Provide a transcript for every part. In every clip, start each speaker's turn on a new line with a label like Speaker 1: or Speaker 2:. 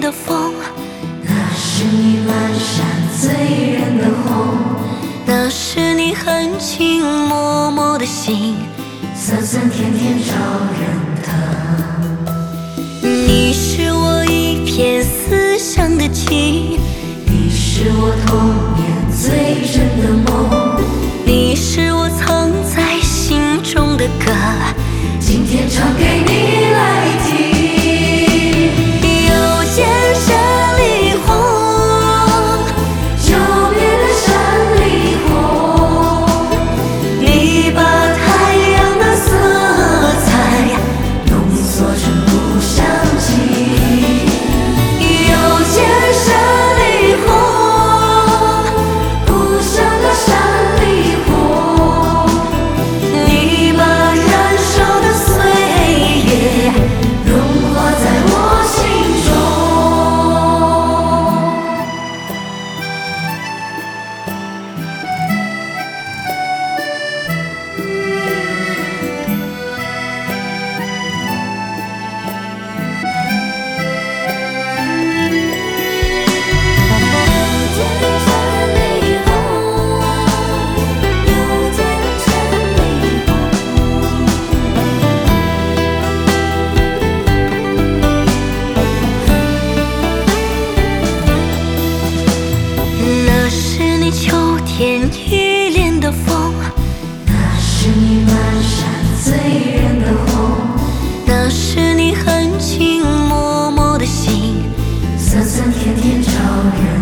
Speaker 1: 的风，
Speaker 2: 那是你满山醉人的红，
Speaker 1: 那是你含情脉脉的心，
Speaker 2: 酸酸甜甜招人疼。
Speaker 1: 你是我一片思乡的情，
Speaker 2: 你是我童年最真的梦，
Speaker 1: 你是我藏在心中的歌，
Speaker 2: 今天唱给你来听。
Speaker 1: 又见山里红，
Speaker 2: 久别的山里红，
Speaker 1: 你把太阳的色彩
Speaker 2: 浓缩成故乡情。
Speaker 1: 又见山里红，
Speaker 2: 故乡的山里红，
Speaker 1: 你把燃烧的岁月
Speaker 2: 融化在我心中。
Speaker 1: 那是你秋天依恋的风，
Speaker 2: 那是你满山醉人的红，
Speaker 1: 那是你含情脉脉的心，
Speaker 2: 酸酸甜甜招人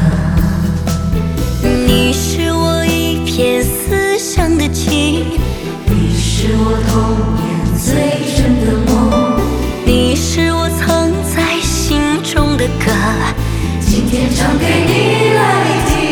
Speaker 2: 疼。
Speaker 1: 你是我一片思乡的情，
Speaker 2: 你是我童年最真的梦，
Speaker 1: 你是我藏在心中的歌，
Speaker 2: 今天唱给你来听。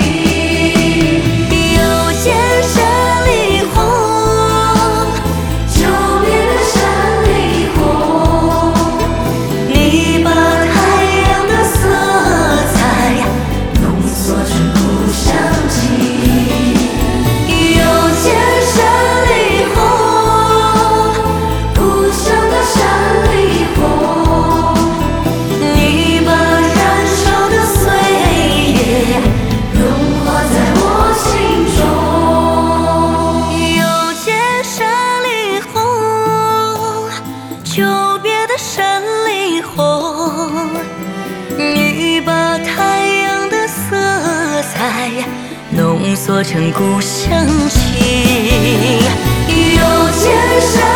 Speaker 1: 又见山里红，
Speaker 2: 久别的山里红，
Speaker 1: 你把太阳的色彩
Speaker 2: 浓缩成故乡情。
Speaker 1: 又见山里红，
Speaker 2: 故乡的山里红，
Speaker 1: 你把燃烧的岁月
Speaker 2: 融化在我心中。
Speaker 1: 又见山里红，久别的山里红，你把太阳的色彩浓缩成故乡情。又见山